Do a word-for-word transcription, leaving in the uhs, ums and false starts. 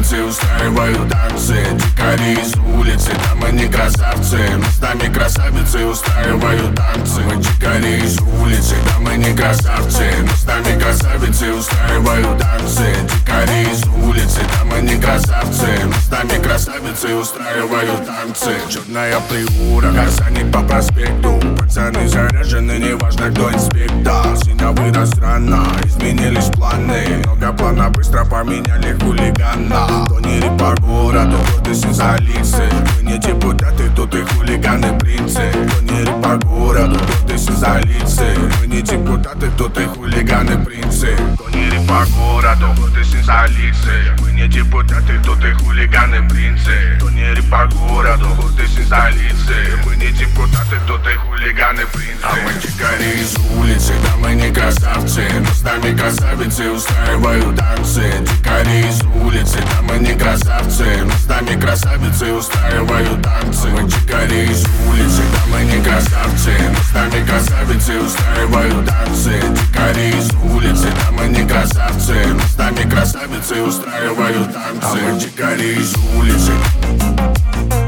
красавицы устраивают танцы. Дикари из улицы, там они красавцы. Мы с нами красавицы устраивают танцы. Мы дикари из улицы, там они красавцы. Мы с нами красавицы устраивают танцы. Дикари из улицы, там они красавцы. Мы с нами красавицы устраивают танцы. Черная приура, газанит по проспекту. Пацаны заряжены, неважно кто инспектор. Синя вырос рано, изменились планы. Много плана быстро поменяли хулигана. То не ри по городу, вот из столицы. Мы не депутаты, тут и хулиганы принцы. То не ри по городу, вот из столицы. Мы не депутаты, тут и хулиганы принцы. То не ри по городу, вот из столицы. Мы не депутаты, тут и хулиганы принцы. То не ри по городу, вот из столицы. Мы не депутаты, тут и хулиганы принцы. А мы дикари из улицы, да мы не красавцы. Но с нами красавицы устраивают танцы. Дикари из улицы, да мы не красавцы. Но с нами красавицы устраивают танцы. Мы дикари из улицы, да мы не красавцы. Но с нами красавицы устраивают танцы. Дикари из улицы, да мы не красавцы. Но с нами красавицы устраивают танцы. А мы дикари из улицы.